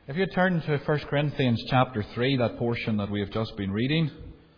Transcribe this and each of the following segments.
If you turn to 1 Corinthians chapter 3, that portion that we have just been reading,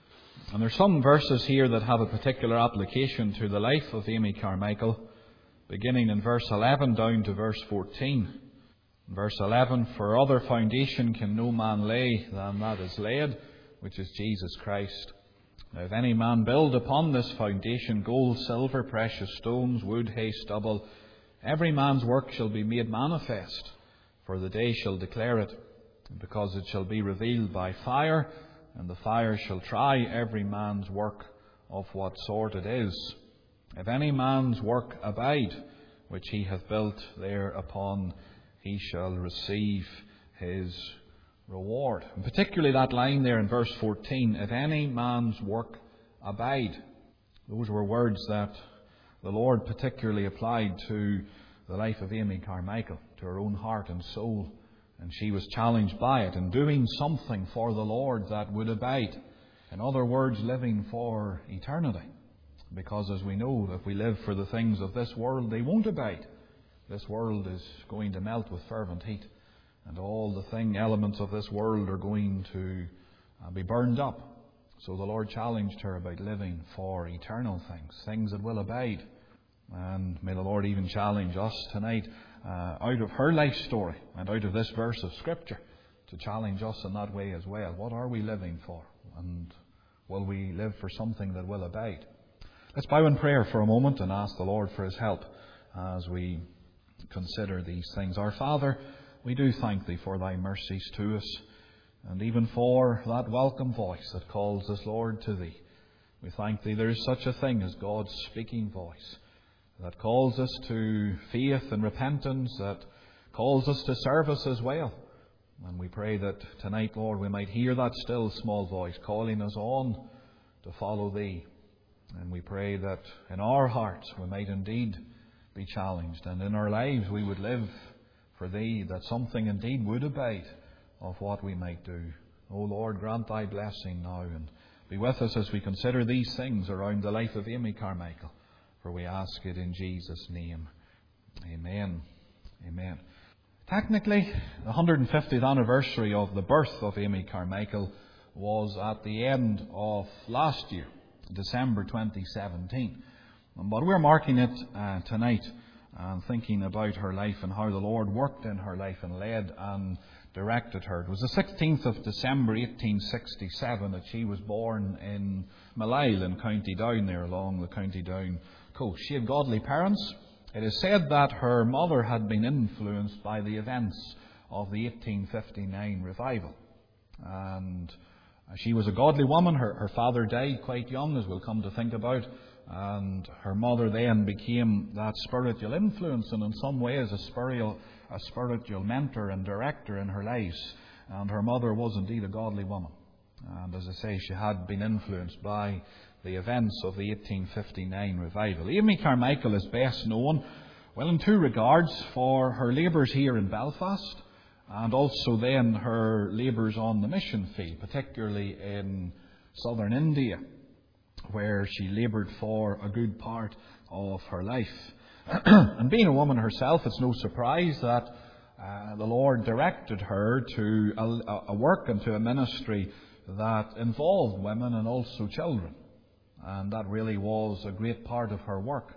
and there's some verses here that have a particular application to the life of Amy Carmichael, beginning in verse 11 down to verse 14. In verse 11, "For other foundation can no man lay than that is laid, which is Jesus Christ. Now if any man build upon this foundation gold, silver, precious stones, wood, hay, stubble, every man's work shall be made manifest, for the day shall declare it, because it shall be revealed by fire, and the fire shall try every man's work of what sort it is. If any man's work abide, which he hath built thereupon, he shall receive his reward." And particularly that line there in verse 14, "If any man's work abide." Those were words that the Lord particularly applied to the life of Amy Carmichael, to her own heart and soul. And she was challenged by it in doing something for the Lord that would abide. In other words, living for eternity. Because as we know, if we live for the things of this world, they won't abide. This world is going to melt with fervent heat. And all the elements of this world are going to be burned up. So the Lord challenged her about living for eternal things, things that will abide. And may the Lord even challenge us tonight out of her life story and out of this verse of Scripture to challenge us in that way as well. What are we living for? And will we live for something that will abide? Let's bow in prayer for a moment and ask the Lord for His help as we consider these things. Our Father, we do thank Thee for Thy mercies to us, and even for that welcome voice that calls us, Lord, to Thee. We thank Thee there is such a thing as God's speaking voice that calls us to faith and repentance, that calls us to service as well. And we pray that tonight, Lord, we might hear that still small voice calling us on to follow Thee. And we pray that in our hearts we might indeed be challenged, and in our lives we would live for Thee, that something indeed would abide of what we might do. O Lord, grant Thy blessing now, and be with us as we consider these things around the life of Amy Carmichael. For we ask it in Jesus' name. Amen. Amen. Technically, the 150th anniversary of the birth of Amy Carmichael was at the end of last year, December 2017. But we're marking it tonight and thinking about her life and how the Lord worked in her life and led and directed her. It was the 16th of December 1867 that she was born in Malile in County Down, there along the County Down coast. She had godly parents. It is said that her mother had been influenced by the events of the 1859 revival. And she was a godly woman. Her father died quite young, as we'll come to think about. And her mother then became that spiritual influence, and in some ways a spiritual mentor and director in her lives. And her mother was indeed a godly woman. And as I say, she had been influenced by the events of the 1859 revival. Amy Carmichael is best known, well, in two regards, for her labours here in Belfast, and also then her labours on the mission field, particularly in southern India, where she laboured for a good part of her life. And being a woman herself, it's no surprise that the Lord directed her to a work and to a ministry that involved women and also children. And that really was a great part of her work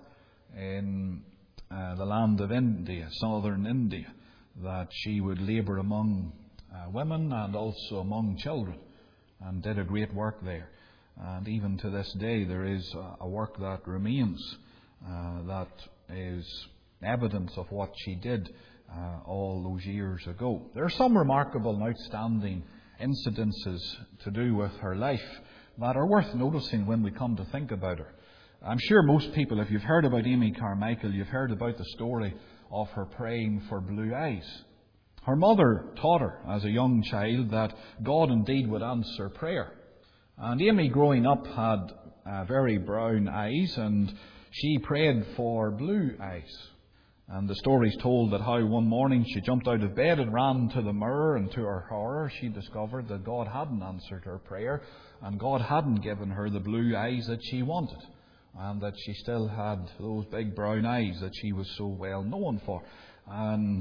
in the land of India, southern India, that she would labour among women and also among children, and did a great work there. And even to this day, there is a work that remains that is evidence of what she did all those years ago. There are some remarkable and outstanding incidences to do with her life that are worth noticing when we come to think about her. I'm sure most people, if you've heard about Amy Carmichael, you've heard about the story of her praying for blue eyes. Her mother taught her as a young child that God indeed would answer prayer. And Amy, growing up, had very brown eyes, and she prayed for blue eyes. And the story's told that how one morning she jumped out of bed and ran to the mirror, and to her horror she discovered that God hadn't answered her prayer, and God hadn't given her the blue eyes that she wanted, and that she still had those big brown eyes that she was so well known for. And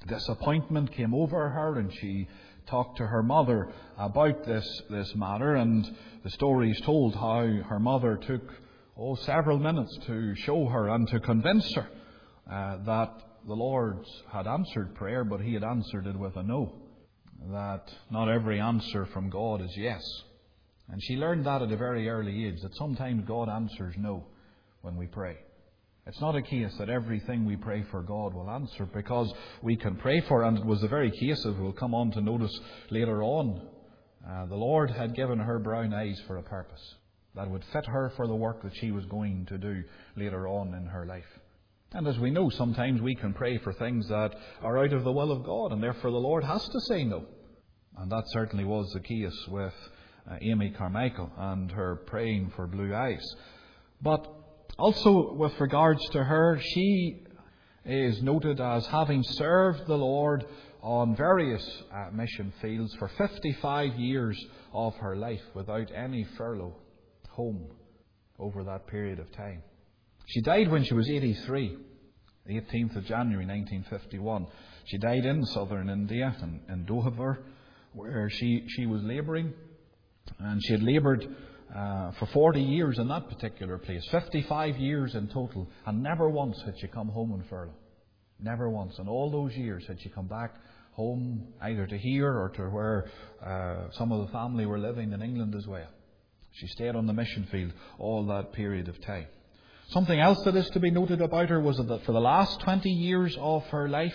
disappointment came over her, and she talked to her mother about this matter. And the story is told how her mother took several minutes to show her and to convince her that the Lord had answered prayer, but He had answered it with a no. That not every answer from God is yes. And she learned that at a very early age, that sometimes God answers no when we pray. It's not a case that everything we pray for God will answer, because we can pray for, and it was the very case of, we'll come on to notice later on, the Lord had given her brown eyes for a purpose that would fit her for the work that she was going to do later on in her life. And as we know, sometimes we can pray for things that are out of the will of God, and therefore the Lord has to say no. And that certainly was the case with Amy Carmichael and her praying for blue eyes. But also with regards to her, she is noted as having served the Lord on various mission fields for 55 years of her life without any furlough home over that period of time. She died when she was 83, the 18th of January 1951. She died in southern India, in Dohavur, where she was labouring. And she had laboured for 40 years in that particular place, 55 years in total, and never once had she come home on furlough. Never once. In all those years had she come back home, either to here or to where some of the family were living in England as well. She stayed on the mission field all that period of time. Something else that is to be noted about her was that for the last 20 years of her life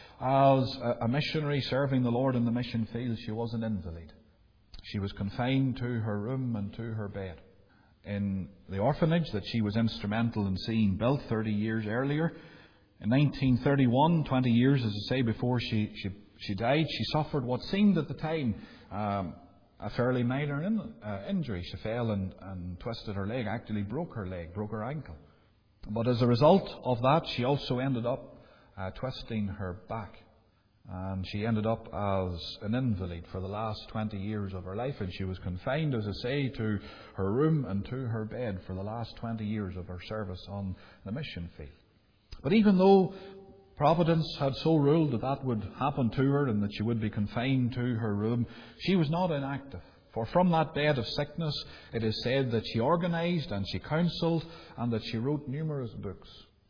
as a missionary serving the Lord in the mission field, she was an invalid. She was confined to her room and to her bed. In the orphanage that she was instrumental in seeing built 30 years earlier, in 1931, 20 years, as I say, before she died, she suffered what seemed at the time a fairly minor injury. She fell and twisted her leg, actually broke her leg, broke her ankle. But as a result of that, she also ended up twisting her back. And she ended up as an invalid for the last 20 years of her life. And she was confined, as I say, to her room and to her bed for the last 20 years of her service on the mission field. But even though Providence had so ruled that that would happen to her and that she would be confined to her room, she was not inactive. For from that bed of sickness, it is said that she organised and she counselled and that she wrote numerous books.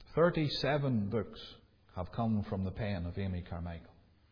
37 books have come from the pen of Amy Carmichael.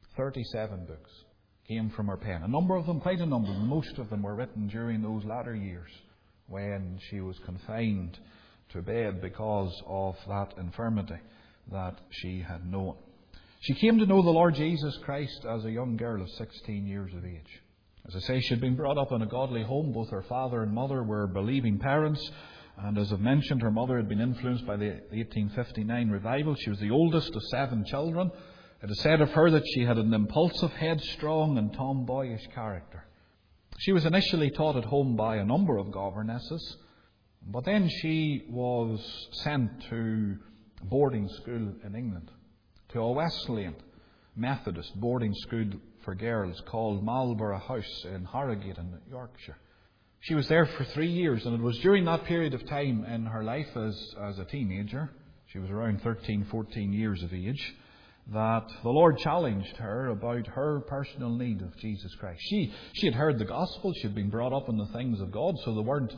37 books came from her pen. A number of them, quite a number of them, most of them were written during those latter years when she was confined to bed because of that infirmity that she had known. She came to know the Lord Jesus Christ as a young girl of 16 years of age. As I say, she had been brought up in a godly home. Both her father and mother were believing parents. And as I've mentioned, her mother had been influenced by the 1859 revival. She was the oldest of 7 children. It is said of her that she had an impulsive, headstrong and tomboyish character. She was initially taught at home by a number of governesses, but then she was sent to boarding school in England, to a Wesleyan Methodist boarding school for girls called Marlborough House in Harrogate in Yorkshire. She was there for 3 years, and it was during that period of time in her life as a teenager, she was around 13, 14 years of age, that the Lord challenged her about her personal need of Jesus Christ. She had heard the gospel, she had been brought up in the things of God, so they weren't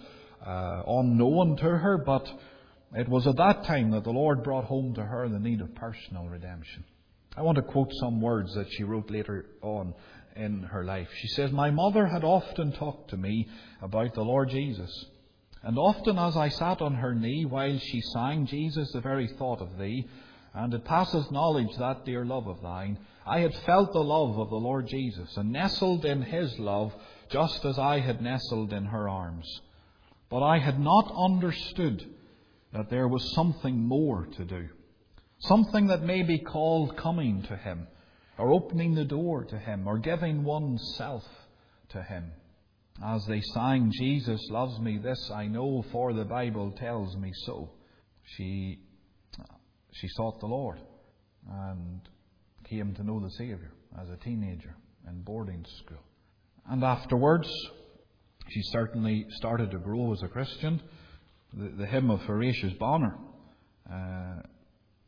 unknown to her, but it was at that time that the Lord brought home to her the need of personal redemption. I want to quote some words that she wrote later on in her life. She says, "My mother had often talked to me about the Lord Jesus, and often as I sat on her knee while she sang, Jesus, the very thought of thee, and it passes knowledge, that dear love of thine, I had felt the love of the Lord Jesus, and nestled in his love, just as I had nestled in her arms. But I had not understood that there was something more to do. Something that may be called coming to him, or opening the door to him, or giving oneself to him. As they sang, Jesus loves me, this I know, for the Bible tells me so." She sought the Lord and came to know the Saviour as a teenager in boarding school. And afterwards, she certainly started to grow as a Christian. The hymn of Horatius Bonner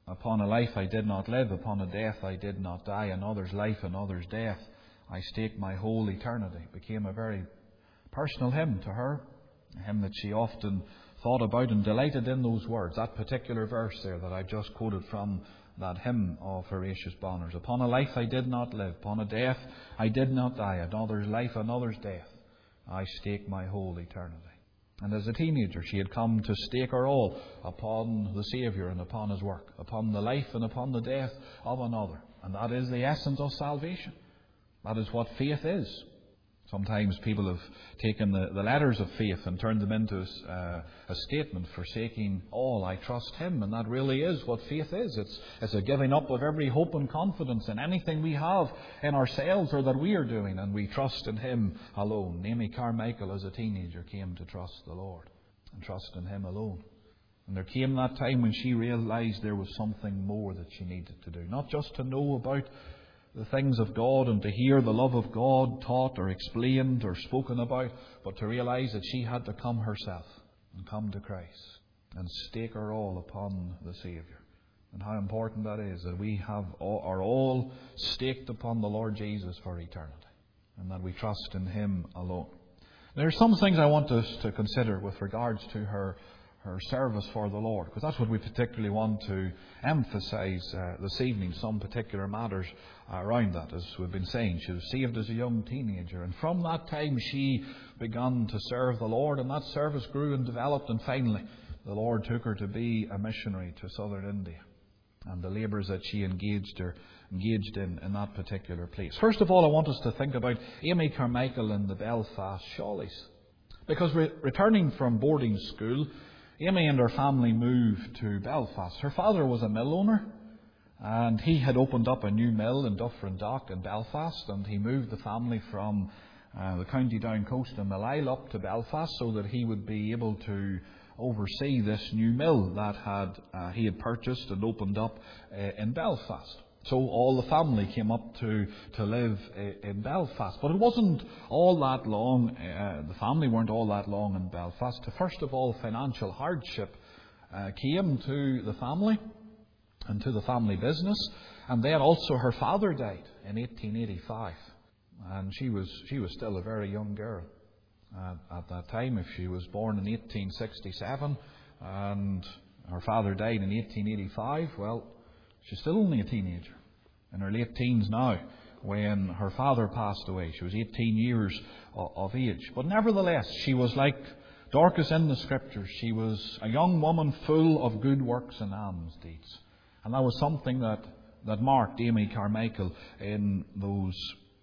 Upon a life I did not live, upon a death I did not die, another's life, another's death, I stake my whole eternity. It became a very personal hymn to her, a hymn that she often thought about and delighted in those words. That particular verse there that I just quoted from that hymn of Horatius Bonner's. Upon a life I did not live, upon a death I did not die, another's life, another's death, I stake my whole eternity. And as a teenager, she had come to stake her all upon the Saviour and upon His work, upon the life and upon the death of another. And that is the essence of salvation. That is what faith is. Sometimes people have taken the letters of faith and turned them into a statement, forsaking all, I trust Him. And that really is what faith is. It's a giving up of every hope and confidence in anything we have in ourselves or that we are doing, and we trust in Him alone. Amy Carmichael, as a teenager, came to trust the Lord and trust in Him alone. And there came that time when she realized there was something more that she needed to do. Not just to know about the things of God and to hear the love of God taught or explained or spoken about, but to realize that she had to come herself and come to Christ and stake her all upon the Saviour. And how important that is, that we are all staked upon the Lord Jesus for eternity, and that we trust in Him alone. There are some things I want us to consider with regards to her service for the Lord, because that's what we particularly want to emphasize this evening, some particular matters around that. As we've been saying, she was saved as a young teenager, and from that time she began to serve the Lord, and that service grew and developed, and finally the Lord took her to be a missionary to southern India, and the labours that she engaged in that particular place. First of all, I want us to think about Amy Carmichael and the Belfast Shawleys, because returning from boarding school, Amy and her family moved to Belfast. Her father was a mill owner, and he had opened up a new mill in Dufferin Dock in Belfast, and he moved the family from the County Down coast in Mille up to Belfast so that he would be able to oversee this new mill that he had purchased and opened up in Belfast. So all the family came up to live in Belfast. But it wasn't all that long, the family weren't all that long in Belfast. First of all, financial hardship came to the family and to the family business. And then also her father died in 1885. And she was still a very young girl at that time. If she was born in 1867 and her father died in 1885, well, she's still only a teenager, in her late teens now, when her father passed away. She was 18 years of age. But nevertheless, she was like Dorcas in the Scriptures. She was a young woman full of good works and alms deeds. And that was something that marked Amy Carmichael in those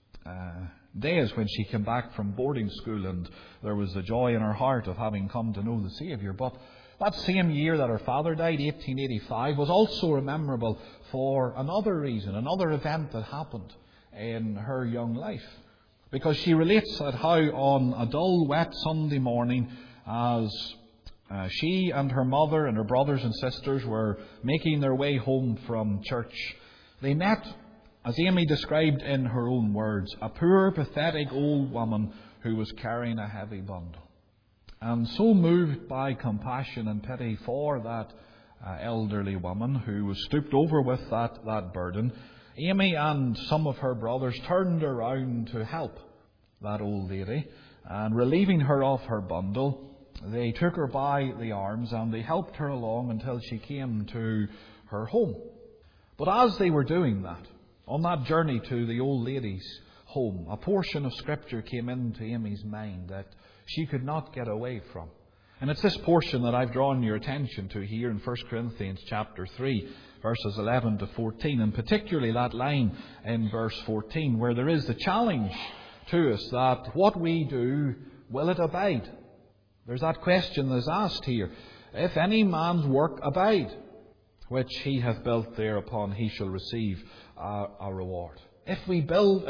days when she came back from boarding school, and there was the joy in her heart of having come to know the Saviour. But that same year that her father died, 1885, was also memorable for another reason, another event that happened in her young life. Because she relates that how on a dull, wet Sunday morning, as she and her mother and her brothers and sisters were making their way home from church, they met, as Amy described in her own words, a poor, pathetic old woman who was carrying a heavy bundle. And so moved by compassion and pity for that elderly woman who was stooped over with that burden, Amy and some of her brothers turned around to help that old lady, and relieving her of her bundle, they took her by the arms and they helped her along until she came to her home. But as they were doing that, on that journey to the old lady's home, a portion of Scripture came into Amy's mind that she could not get away from. And it's this portion that I've drawn your attention to here in 1 Corinthians chapter 3, verses 11 to 14, and particularly that line in verse 14, where there is the challenge to us that what we do, will it abide? There's that question that's asked here. If any man's work abide, which he hath built thereupon, he shall receive a reward. If we build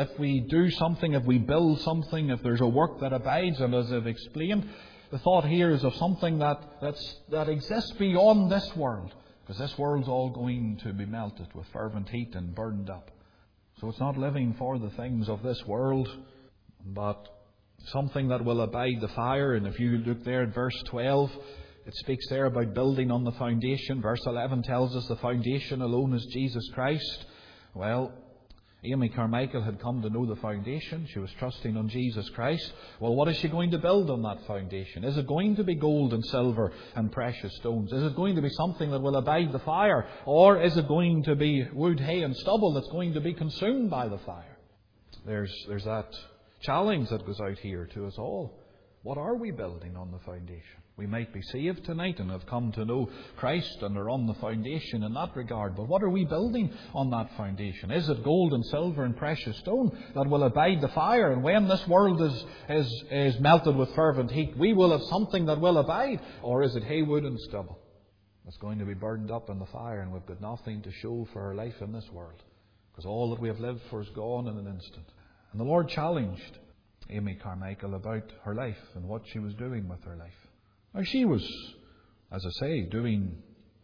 something, if there's a work that abides, and as I've explained, the thought here is of something that exists beyond this world, because this world's all going to be melted with fervent heat and burned up. So it's not living for the things of this world, but something that will abide the fire. And if you look there at verse 12, it speaks there about building on the foundation. Verse 11 tells us the foundation alone is Jesus Christ. Well, Amy Carmichael had come to know the foundation. She was trusting on Jesus Christ. Well, what is she going to build on that foundation? Is it going to be gold and silver and precious stones? Is it going to be something that will abide the fire? Or is it going to be wood, hay and stubble that's going to be consumed by the fire? There's that challenge that goes out here to us all. What are we building on the foundation? We might be saved tonight and have come to know Christ and are on the foundation in that regard. But what are we building on that foundation? Is it gold and silver and precious stone that will abide the fire? And when this world is melted with fervent heat, we will have something that will abide? Or is it hay, wood and stubble that's going to be burned up in the fire, and we've got nothing to show for our life in this world? Because all that we have lived for is gone in an instant. And the Lord challenged Amy Carmichael about her life and what she was doing with her life. Now, she was, as I say, doing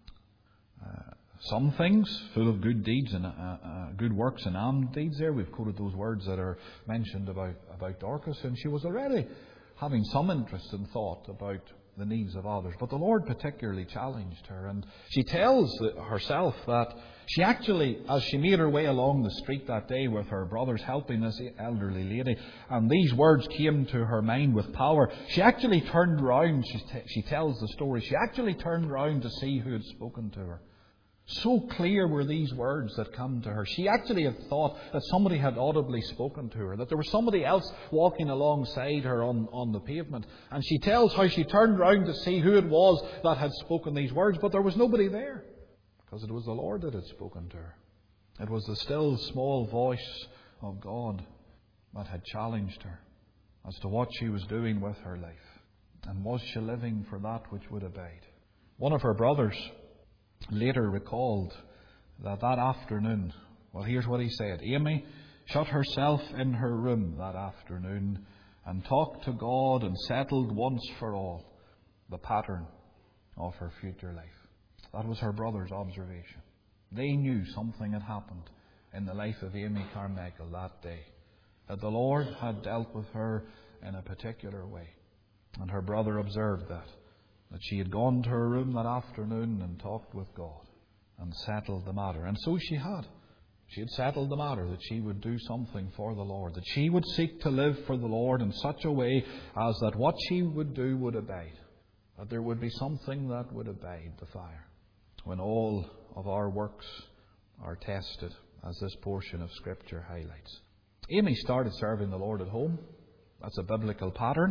some things full of good deeds and good works and alms deeds there. We've quoted those words that are mentioned about Dorcas, and she was already having some interest and thought about the needs of others. But the Lord particularly challenged her, and she tells herself that she actually, as she made her way along the street that day with her brothers helping this elderly lady, and these words came to her mind with power, she actually turned round, she tells the story, she actually turned round to see who had spoken to her. So clear were these words that come to her. She actually had thought that somebody had audibly spoken to her, that there was somebody else walking alongside her on the pavement. And she tells how she turned round to see who it was that had spoken these words, but there was nobody there, because it was the Lord that had spoken to her. It was the still small voice of God that had challenged her as to what she was doing with her life. And was she living for that which would abide? One of her brothers later recalled that afternoon, well, here's what he said: Amy shut herself in her room that afternoon and talked to God and settled once for all the pattern of her future life. That was her brother's observation. They knew something had happened in the life of Amy Carmichael that day, that the Lord had dealt with her in a particular way. And her brother observed that she had gone to her room that afternoon and talked with God and settled the matter. And so she had. She had settled the matter that she would do something for the Lord, that she would seek to live for the Lord in such a way as that what she would do would abide, that there would be something that would abide the fire when all of our works are tested, as this portion of Scripture highlights. Amy started serving the Lord at home. That's a biblical pattern.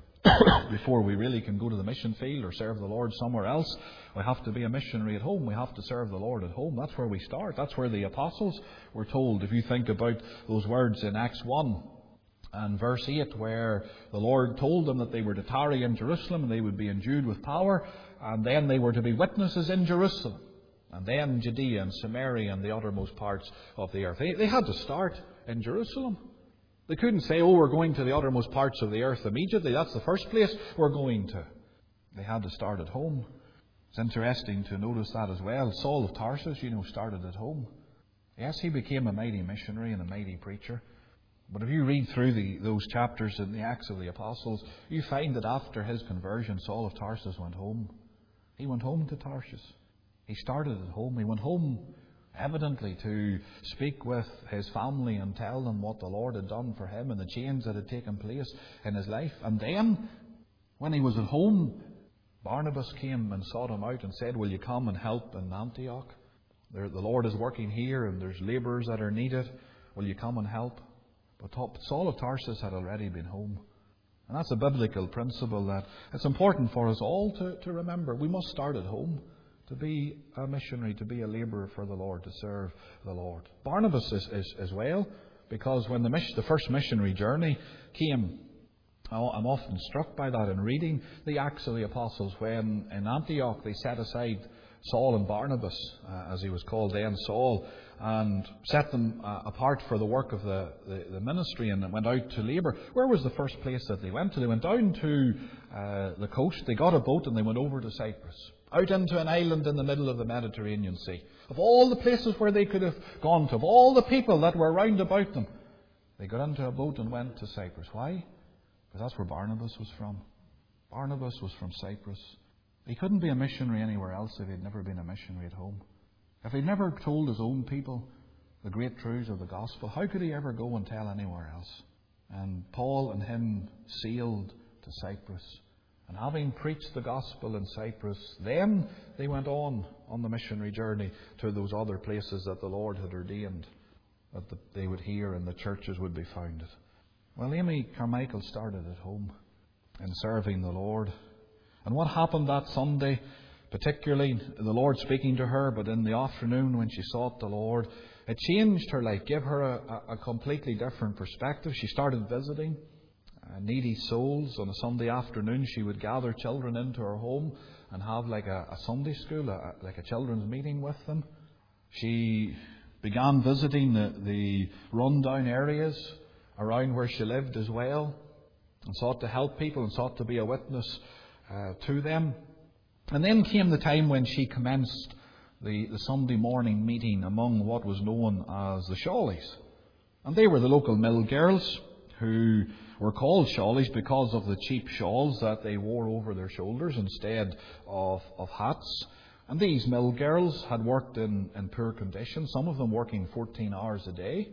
Before we really can go to the mission field or serve the Lord somewhere else, we have to be a missionary at home. We have to serve the Lord at home. That's where we start. That's where the apostles were told. If you think about those words in Acts 1 and verse 8, where the Lord told them that they were to tarry in Jerusalem and they would be endued with power, and then they were to be witnesses in Jerusalem, and then Judea and Samaria and the uttermost parts of the earth. They had to start in Jerusalem. They couldn't say, we're going to the uttermost parts of the earth immediately. That's the first place we're going to. They had to start at home. It's interesting to notice that as well. Saul of Tarsus, started at home. Yes, he became a mighty missionary and a mighty preacher. But if you read through those chapters in the Acts of the Apostles, you find that after his conversion, Saul of Tarsus went home. He went home to Tarsus. He started at home. He went home evidently to speak with his family and tell them what the Lord had done for him and the change that had taken place in his life. And then, when he was at home, Barnabas came and sought him out and said, will you come and help in Antioch? The Lord is working here and there's labourers that are needed. Will you come and help? But Saul of Tarsus had already been home. And that's a biblical principle that it's important for us all to remember. We must start at home. To be a missionary, to be a labourer for the Lord, to serve the Lord. Barnabas is as well, because when the first missionary journey came, I'm often struck by that in reading the Acts of the Apostles, when in Antioch they set aside Saul and Barnabas, as he was called then, Saul, and set them apart for the work of the ministry, and went out to labour. Where was the first place that they went to? They went down to the coast, they got a boat and they went over to Cyprus. Out into an island in the middle of the Mediterranean Sea. Of all the places where they could have gone to, of all the people that were round about them, they got into a boat and went to Cyprus. Why? Because that's where Barnabas was from. Barnabas was from Cyprus. He couldn't be a missionary anywhere else if he'd never been a missionary at home. If he'd never told his own people the great truths of the gospel, how could he ever go and tell anywhere else? And Paul and him sailed to Cyprus. And having preached the gospel in Cyprus, then they went on the missionary journey to those other places that the Lord had ordained that they would hear and the churches would be founded. Well, Amy Carmichael started at home in serving the Lord. And what happened that Sunday, particularly the Lord speaking to her, but in the afternoon when she sought the Lord, it changed her life, gave her a completely different perspective. She started visiting needy souls. On a Sunday afternoon, she would gather children into her home and have like a Sunday school, like a children's meeting with them. She began visiting the rundown areas around where she lived as well, and sought to help people and sought to be a witness to them. And then came the time when she commenced the Sunday morning meeting among what was known as the Shawleys. And they were the local mill girls who were called Shawleys because of the cheap shawls that they wore over their shoulders instead of hats. And these mill girls had worked in poor conditions, some of them working 14 hours a day,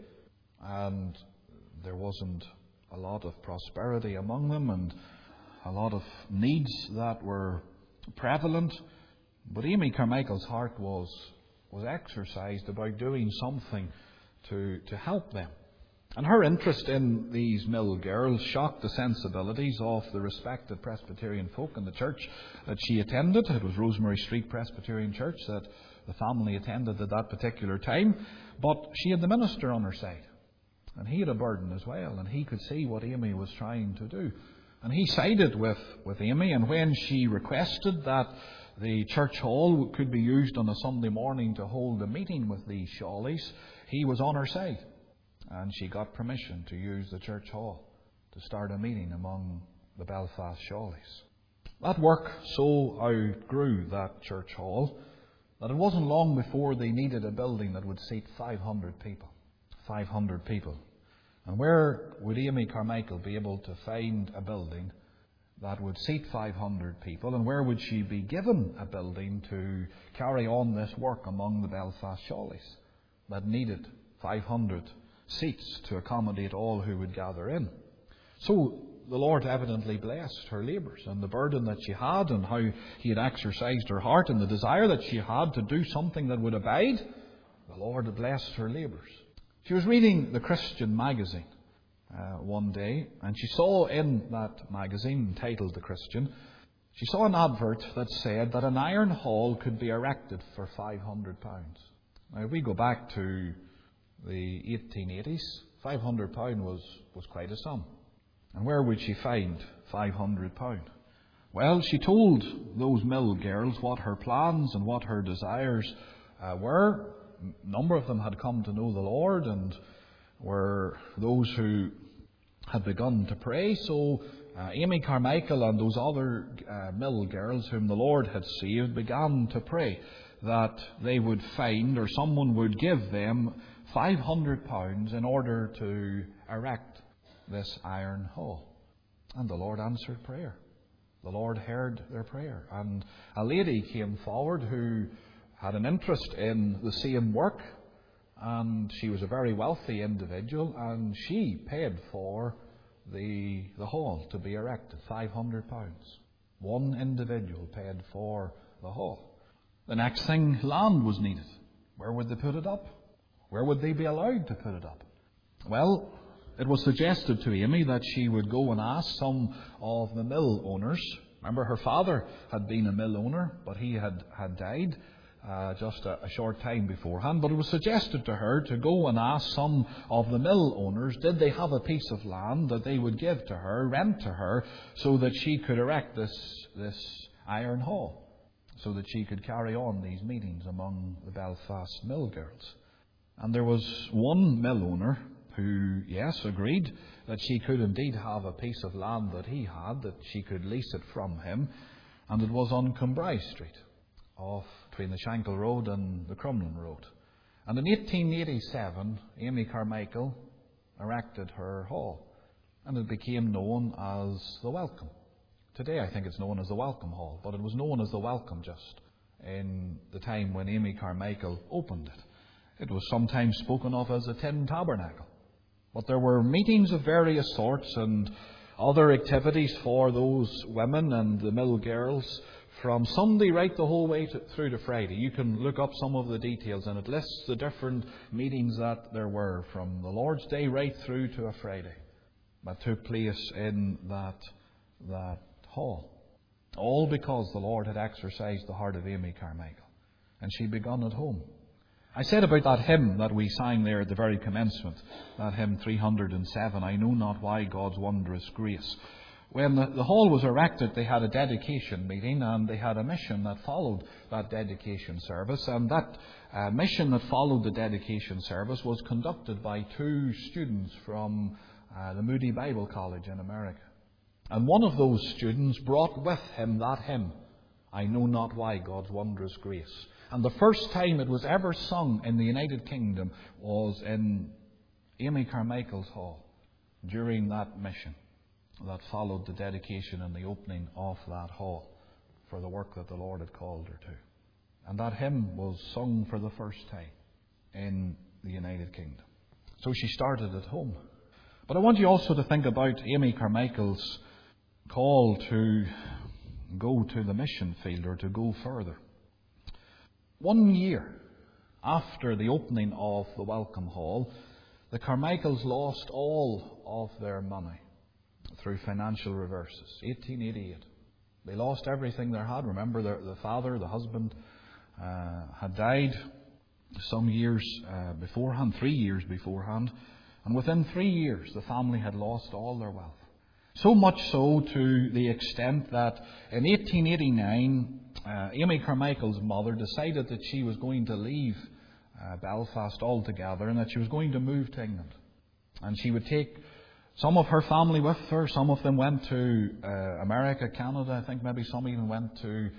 and there wasn't a lot of prosperity among them and a lot of needs that were prevalent. But Amy Carmichael's heart was exercised about doing something to help them. And her interest in these mill girls shocked the sensibilities of the respected Presbyterian folk in the church that she attended. It was Rosemary Street Presbyterian Church that the family attended at that particular time. But she had the minister on her side. And he had a burden as well. And he could see what Amy was trying to do. And he sided with Amy. And when she requested that the church hall could be used on a Sunday morning to hold a meeting with these Shawleys, he was on her side. And she got permission to use the church hall to start a meeting among the Belfast Shawleys. That work so outgrew that church hall that it wasn't long before they needed a building that would seat 500 people. 500 people. And where would Amy Carmichael be able to find a building that would seat 500 people? And where would she be given a building to carry on this work among the Belfast Shawleys that needed 500 seats to accommodate all who would gather in? So the Lord evidently blessed her labours and the burden that she had and how He had exercised her heart and the desire that she had to do something that would abide. The Lord had blessed her labours. She was reading the Christian magazine one day, and she saw in that magazine, entitled The Christian, she saw an advert that said that an iron hall could be erected for £500. Now, if we go back to the 1880s, £500 was quite a sum. And where would she find £500? Well, she told those mill girls what her plans and what her desires were. A number of them had come to know the Lord and were those who had begun to pray. So Amy Carmichael and those other mill girls whom the Lord had saved began to pray that they would find, or someone would give them, £500 in order to erect this iron hall. And the Lord answered prayer. The Lord heard their prayer. And a lady came forward who had an interest in the same work, and she was a very wealthy individual, and she paid for the hall to be erected, £500. One individual paid for the hall. The next thing, land was needed. Where would they put it up? Where would they be allowed to put it up? Well, it was suggested to Amy that she would go and ask some of the mill owners. Remember, her father had been a mill owner, but he had died just a short time beforehand. But it was suggested to her to go and ask some of the mill owners, did they have a piece of land that they would give to her, rent to her, so that she could erect this iron hall, so that she could carry on these meetings among the Belfast mill girls. And there was one mill owner who, yes, agreed that she could indeed have a piece of land that he had, that she could lease it from him, and it was on Cumbrai Street, off between the Shankill Road and the Crumlin Road. And in 1887, Amy Carmichael erected her hall, and it became known as the Welcome Today I think it's known as the Welcome Hall, but it was known as the Welcome just in the time when Amy Carmichael opened it. It was sometimes spoken of as a tin tabernacle. But there were meetings of various sorts and other activities for those women and the mill girls from Sunday right the whole way through to Friday. You can look up some of the details, and it lists the different meetings that there were from the Lord's Day right through to a Friday that took place in that hall. All because the Lord had exercised the heart of Amy Carmichael, and she begun at home. I said about that hymn that we sang there at the very commencement, that hymn 307, I know not why God's wondrous grace. When the hall was erected, they had a dedication meeting, and they had a mission that followed that dedication service. And that mission that followed the dedication service was conducted by two students from the Moody Bible College in America. And one of those students brought with him that hymn, I know not why God's wondrous grace. And the first time it was ever sung in the United Kingdom was in Amy Carmichael's hall during that mission that followed the dedication and the opening of that hall for the work that the Lord had called her to. And that hymn was sung for the first time in the United Kingdom. So she started at home. But I want you also to think about Amy Carmichael's call to go to the mission field, or to go further. 1 year after the opening of the Welcome Hall, the Carmichaels lost all of their money through financial reverses. 1888. They lost everything they had. Remember, the father, the husband, had died some years beforehand, 3 years beforehand. And within 3 years, the family had lost all their wealth. So much so to the extent that in 1889, Amy Carmichael's mother decided that she was going to leave Belfast altogether, and that she was going to move to England. And she would take some of her family with her. Some of them went to America, Canada. I think maybe some even went to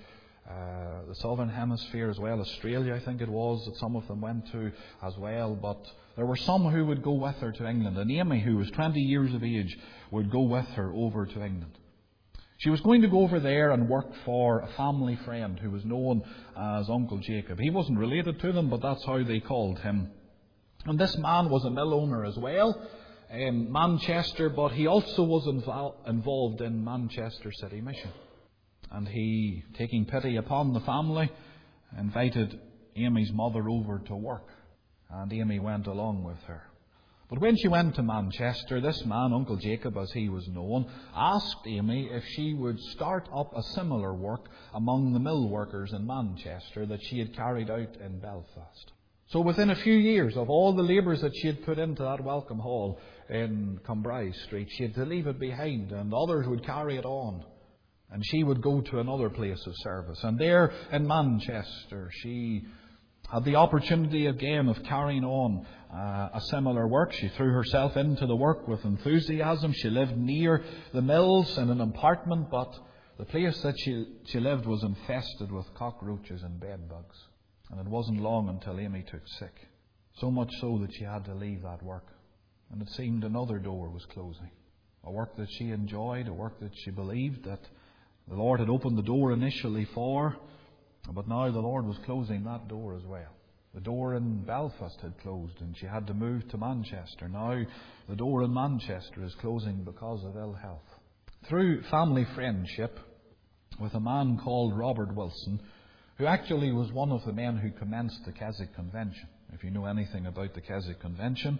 the Southern Hemisphere as well. Australia, I think it was, that some of them went to as well. But there were some who would go with her to England. And Amy, who was 20 years of age, would go with her over to England. She was going to go over there and work for a family friend who was known as Uncle Jacob. He wasn't related to them, but that's how they called him. And this man was a mill owner as well in Manchester, but he also was involved in Manchester City Mission. And he, taking pity upon the family, invited Amy's mother over to work. And Amy went along with her. But when she went to Manchester, this man, Uncle Jacob as he was known, asked Amy if she would start up a similar work among the mill workers in Manchester that she had carried out in Belfast. So within a few years of all the labours that she had put into that Welcome Hall in Cambrai Street, she had to leave it behind, and others would carry it on. And she would go to another place of service. And there in Manchester, she had the opportunity again of carrying on a similar work. She threw herself into the work with enthusiasm. She lived near the mills in an apartment, but the place that she lived was infested with cockroaches and bedbugs. And it wasn't long until Amy took sick. So much so that she had to leave that work. And it seemed another door was closing. A work that she enjoyed, a work that she believed that the Lord had opened the door initially for, but now the Lord was closing that door as well. The door in Belfast had closed and she had to move to Manchester. Now the door in Manchester is closing because of ill health. Through family friendship with a man called Robert Wilson, who actually was one of the men who commenced the Keswick Convention. If you know anything about the Keswick Convention,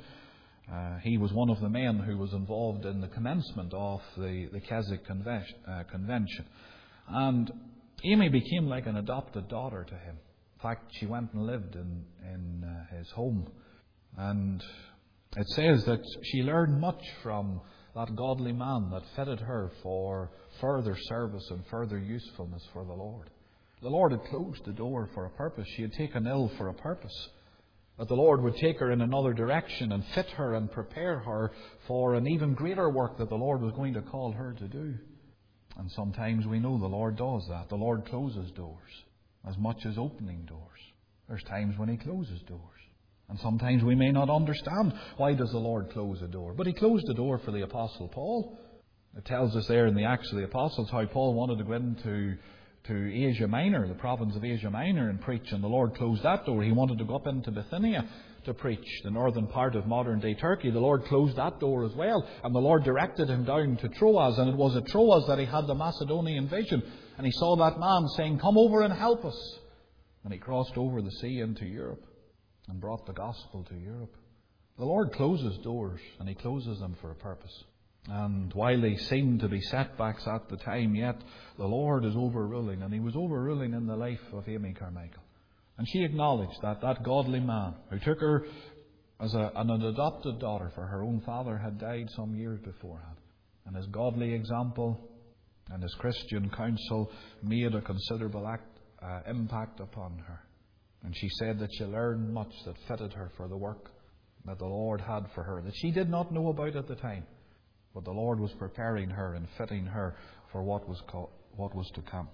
he was one of the men who was involved in the commencement of the Keswick Convention. And Amy became like an adopted daughter to him. In fact, she went and lived in his home. And it says that she learned much from that godly man that fitted her for further service and further usefulness for the Lord. The Lord had closed the door for a purpose. She had taken ill for a purpose. That the Lord would take her in another direction and fit her and prepare her for an even greater work that the Lord was going to call her to do. And sometimes we know the Lord does that. The Lord closes doors as much as opening doors. There's times when He closes doors. And sometimes we may not understand why does the Lord close a door. But He closed the door for the Apostle Paul. It tells us there in the Acts of the Apostles how Paul wanted to go into Asia Minor, the province of Asia Minor, and preach, and the Lord closed that door. He wanted to go up into Bithynia to preach, the northern part of modern-day Turkey. The Lord closed that door as well, and the Lord directed him down to Troas, and it was at Troas that he had the Macedonian vision, and he saw that man saying, "Come over and help us." And he crossed over the sea into Europe and brought the gospel to Europe. The Lord closes doors, and He closes them for a purpose. And while they seem to be setbacks at the time, yet the Lord is overruling, and He was overruling in the life of Amy Carmichael. And she acknowledged that that godly man who took her as an adopted daughter, for her own father had died some years beforehand, and his godly example and his Christian counsel made a considerable impact upon her. And she said that she learned much that fitted her for the work that the Lord had for her, that she did not know about at the time, but the Lord was preparing her and fitting her for what was to come.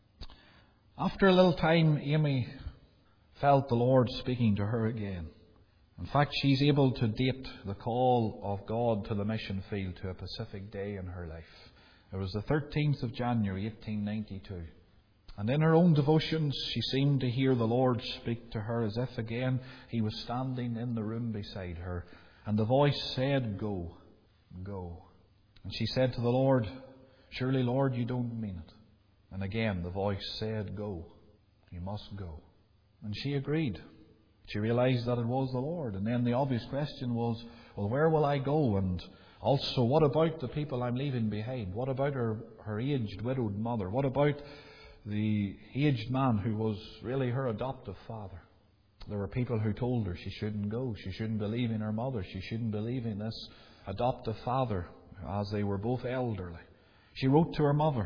After a little time, Amy felt the Lord speaking to her again. In fact, she's able to date the call of God to the mission field to a specific day in her life. It was the 13th of January, 1892. And in her own devotions, she seemed to hear the Lord speak to her as if again He was standing in the room beside her. And the voice said, "Go, go." And she said to the Lord, "Surely, Lord, you don't mean it." And again the voice said, "Go, you must go." And she agreed. She realized that it was the Lord. And then the obvious question was, well, where will I go? And also, what about the people I'm leaving behind? What about her aged, widowed mother? What about the aged man who was really her adoptive father? There were people who told her she shouldn't go. She shouldn't believe in her mother. She shouldn't believe in this adoptive father, as they were both elderly. She wrote to her mother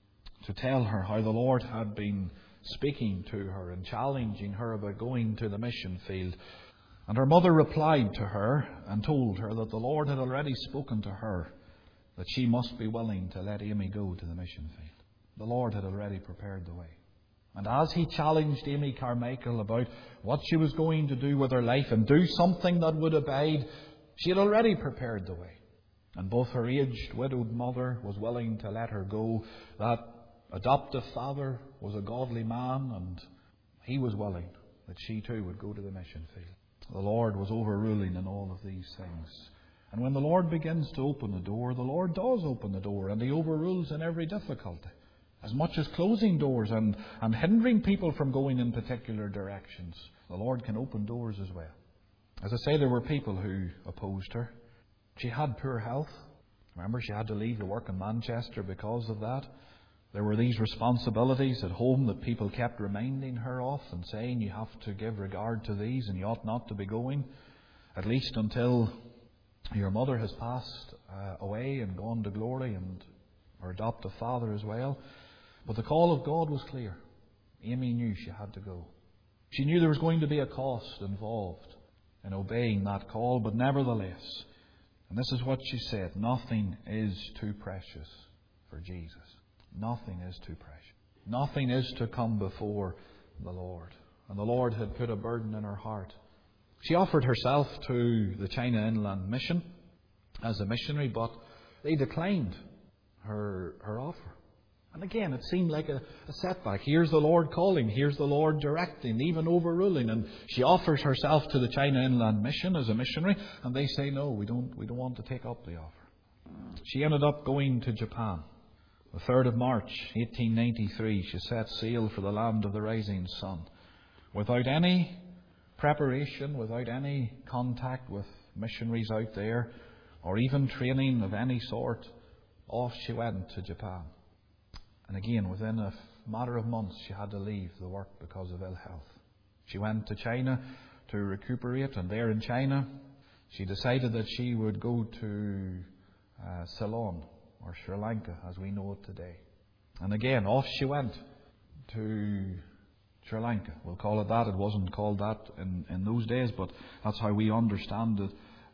to tell her how the Lord had been speaking to her and challenging her about going to the mission field. And her mother replied to her and told her that the Lord had already spoken to her that she must be willing to let Amy go to the mission field. The Lord had already prepared the way. And as He challenged Amy Carmichael about what she was going to do with her life and do something that would abide, she had already prepared the way. And both her aged, widowed mother was willing to let her go. That adoptive father was a godly man, and he was willing that she too would go to the mission field. The Lord was overruling in all of these things. And when the Lord begins to open the door, the Lord does open the door, and He overrules in every difficulty. As much as closing doors and hindering people from going in particular directions, the Lord can open doors as well. As I say, there were people who opposed her. She had poor health. Remember, she had to leave the work in Manchester because of that. There were these responsibilities at home that people kept reminding her of and saying, you have to give regard to these and you ought not to be going, at least until your mother has passed away and gone to glory, and her adoptive father as well. But the call of God was clear. Amy knew she had to go. She knew there was going to be a cost involved in obeying that call, but nevertheless, and this is what she said, nothing is too precious for Jesus. Nothing is too precious. Nothing is to come before the Lord. And the Lord had put a burden in her heart. She offered herself to the China Inland Mission as a missionary, but they declined her offer. And again, it seemed like a setback. Here's the Lord calling. Here's the Lord directing, even overruling. And she offers herself to the China Inland Mission as a missionary, and they say, no, we don't want to take up the offer. She ended up going to Japan. The 3rd of March, 1893, she set sail for the land of the rising sun. Without any preparation, without any contact with missionaries out there, or even training of any sort, off she went to Japan. And again, within a matter of months, she had to leave the work because of ill health. She went to China to recuperate, and there in China, she decided that she would go to Ceylon, or Sri Lanka, as we know it today. And again, off she went to Sri Lanka. We'll call it that. It wasn't called that in those days, but that's how we understand it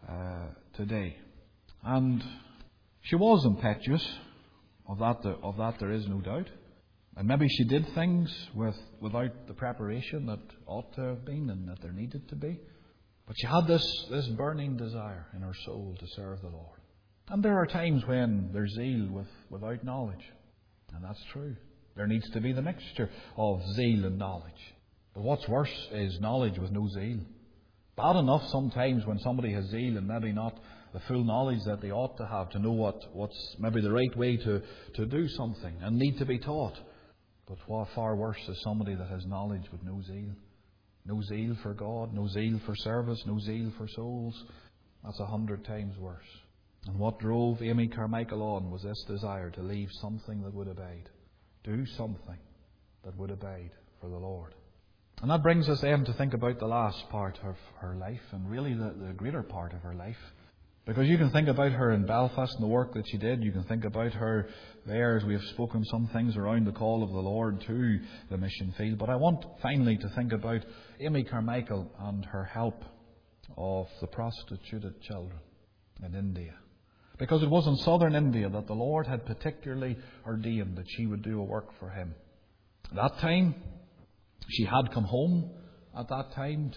today. And she was impetuous. Of that there is no doubt. And maybe she did things without the preparation that ought to have been and that there needed to be. But she had this burning desire in her soul to serve the Lord. And there are times when there's zeal without knowledge. And that's true. There needs to be the mixture of zeal and knowledge. But what's worse is knowledge with no zeal. Bad enough sometimes when somebody has zeal and maybe not the full knowledge that they ought to have to know what's maybe the right way to do something and need to be taught. But what far worse is somebody that has knowledge with no zeal. No zeal for God, no zeal for service, no zeal for souls. That's 100 times worse. And what drove Amy Carmichael on was this desire to leave something that would abide. Do something that would abide for the Lord. And that brings us then to think about the last part of her life, and really the greater part of her life. Because you can think about her in Belfast and the work that she did. You can think about her there, as we have spoken some things around the call of the Lord to the mission field. But I want finally to think about Amy Carmichael and her help of the prostituted children in India. Because it was in southern India that the Lord had particularly ordained that she would do a work for Him. At that time, she had come home at that time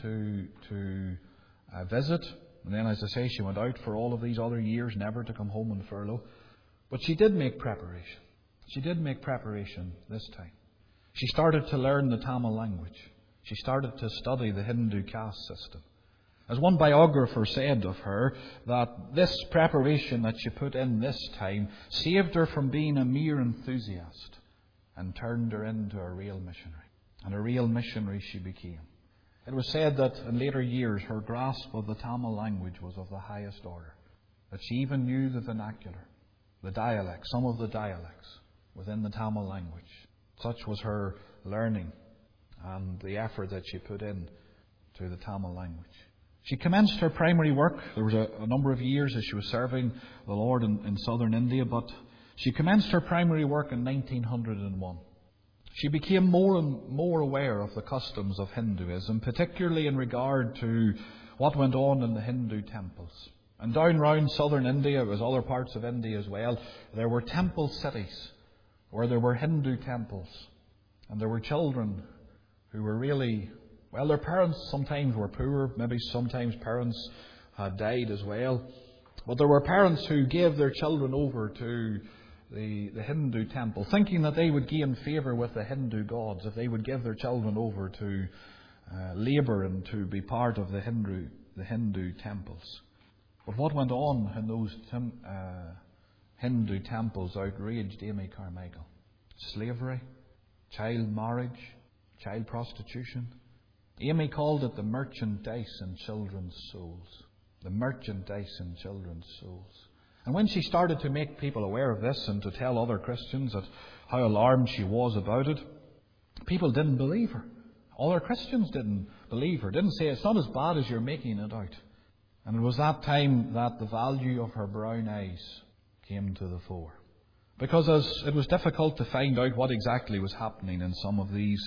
to visit. And then, as I say, she went out for all of these other years, never to come home on furlough. But she did make preparation. She did make preparation this time. She started to learn the Tamil language. She started to study the Hindu caste system. As one biographer said of her, that this preparation that she put in this time saved her from being a mere enthusiast and turned her into a real missionary. And a real missionary she became. It was said that in later years her grasp of the Tamil language was of the highest order. That she even knew the vernacular, the dialects, some of the dialects within the Tamil language. Such was her learning and the effort that she put in to the Tamil language. She commenced her primary work. There was a number of years as she was serving the Lord in southern India, but she commenced her primary work in 1901. She became more and more aware of the customs of Hinduism, particularly in regard to what went on in the Hindu temples. And down round southern India, as other parts of India as well, there were temple cities where there were Hindu temples. And there were children who were really, well, their parents sometimes were poor, maybe sometimes parents had died as well. But there were parents who gave their children over to the Hindu temple, thinking that they would gain favour with the Hindu gods if they would give their children over to labour and to be part of the Hindu temples. But what went on in those Hindu temples outraged Amy Carmichael. Slavery, child marriage, child prostitution. Amy called it the merchandise in children's souls. The merchandise in children's souls. And when she started to make people aware of this and to tell other Christians that how alarmed she was about it, people didn't believe her. Other Christians didn't believe her, didn't say it's not as bad as you're making it out. And it was that time that the value of her brown eyes came to the fore. Because as it was difficult to find out what exactly was happening in some of these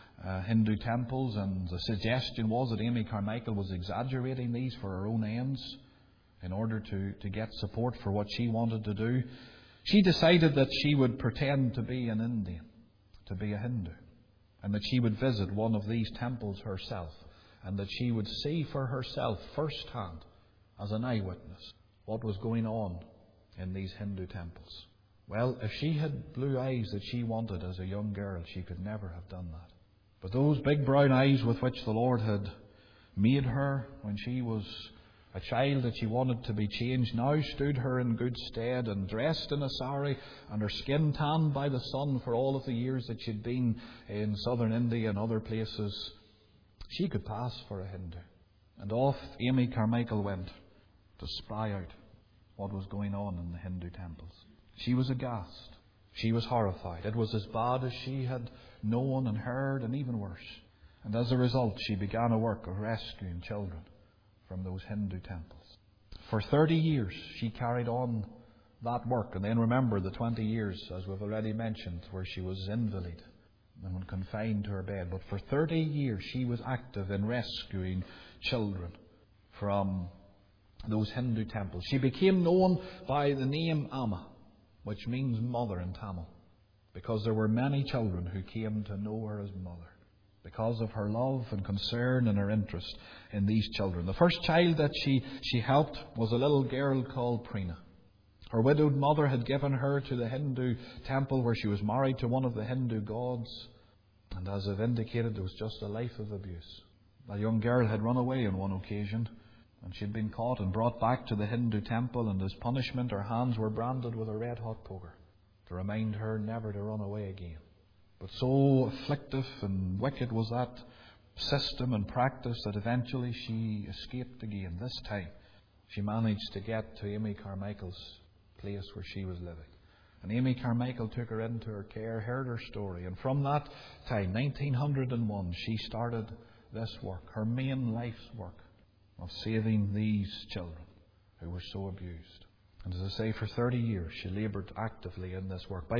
Hindu temples, and the suggestion was that Amy Carmichael was exaggerating these for her own ends in order to get support for what she wanted to do, she decided that she would pretend to be an Indian, to be a Hindu, and that she would visit one of these temples herself, and that she would see for herself firsthand, as an eyewitness, what was going on in these Hindu temples. Well, if she had blue eyes that she wanted as a young girl, she could never have done that. But those big brown eyes with which the Lord had made her when she was a child that she wanted to be changed now stood her in good stead, and dressed in a sari and her skin tanned by the sun for all of the years that she'd been in southern India and other places, she could pass for a Hindu. And off Amy Carmichael went to spy out what was going on in the Hindu temples. She was aghast. She was horrified. It was as bad as she had known and heard, and even worse. And as a result, she began a work of rescuing children from those Hindu temples. For 30 years she carried on that work. And then remember the 20 years, as we've already mentioned, where she was invalid and confined to her bed. But for 30 years she was active in rescuing children from those Hindu temples. She became known by the name Amma, which means mother in Tamil, because there were many children who came to know her as mother, because of her love and concern and her interest in these children. The first child that she helped was a little girl called Preena. Her widowed mother had given her to the Hindu temple where she was married to one of the Hindu gods. And as I've indicated, it was just a life of abuse. That young girl had run away on one occasion, and she'd been caught and brought back to the Hindu temple, and as punishment her hands were branded with a red-hot poker to remind her never to run away again. But so afflictive and wicked was that system and practice that eventually she escaped again. This time she managed to get to Amy Carmichael's place where she was living. And Amy Carmichael took her into her care, heard her story, and from that time, 1901, she started this work, her main life's work of saving these children who were so abused. And as I say, for 30 years she laboured actively in this work. By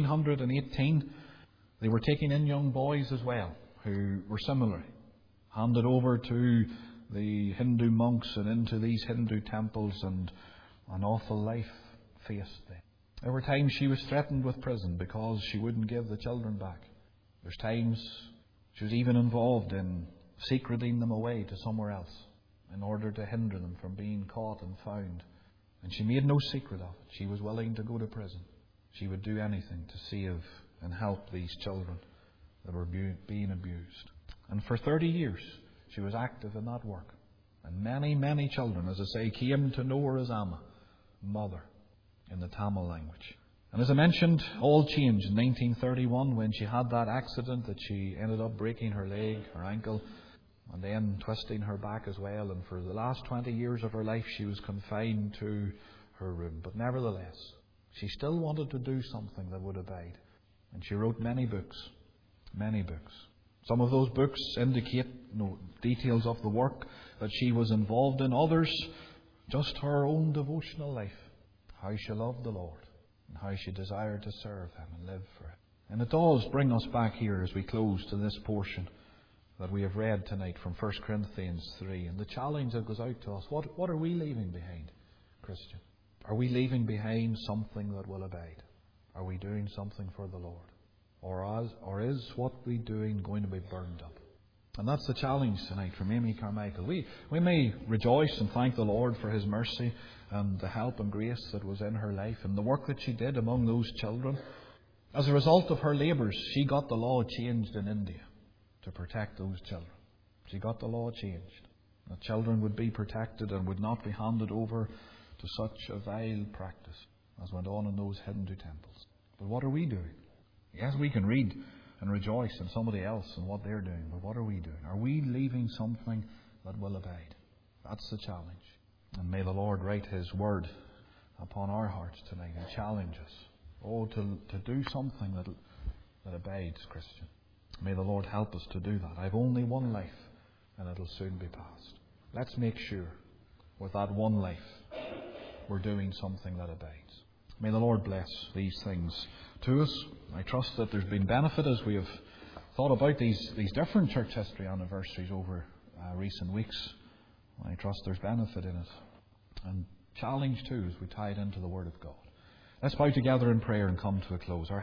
1918, they were taking in young boys as well, who were similarly handed over to the Hindu monks and into these Hindu temples, and an awful life faced them. There were times she was threatened with prison because she wouldn't give the children back. There's times she was even involved in secreting them away to somewhere else in order to hinder them from being caught and found. And she made no secret of it. She was willing to go to prison. She would do anything to save and help these children that were being abused. And for 30 years she was active in that work. And many, many children, as I say, came to know her as Amma, mother, in the Tamil language. And as I mentioned, all changed in 1931 when she had that accident that she ended up breaking her leg, her ankle, and then twisting her back as well. And for the last 20 years of her life she was confined to her room. But nevertheless, she still wanted to do something that would abide. And she wrote many books. Many books. Some of those books indicate details of the work that she was involved in. Others, just her own devotional life. How she loved the Lord and how she desired to serve Him and live for Him. And it does bring us back here as we close to this portion that we have read tonight from 1 Corinthians 3. And the challenge that goes out to us, what are we leaving behind, Christian? Are we leaving behind something that will abide? Are we doing something for the Lord? Or is what we're doing going to be burned up? And that's the challenge tonight from Amy Carmichael. We may rejoice and thank the Lord for His mercy and the help and grace that was in her life and the work that she did among those children. As a result of her labours, she got the law changed in India to protect those children. She got the law changed. That children would be protected and would not be handed over to such a vile practice as went on in those Hindu temples. But what are we doing? Yes, we can read and rejoice in somebody else and what they're doing, but what are we doing? Are we leaving something that will abide? That's the challenge. And may the Lord write His word upon our hearts tonight and challenge us, to do something that abides, Christian. May the Lord help us to do that. I've only one life, and it'll soon be past. Let's make sure with that one life we're doing something that abides. May the Lord bless these things to us. I trust that there's been benefit as we have thought about these different church history anniversaries over recent weeks. I trust there's benefit in it. And challenge too as we tie it into the Word of God. Let's bow together in prayer and come to a close.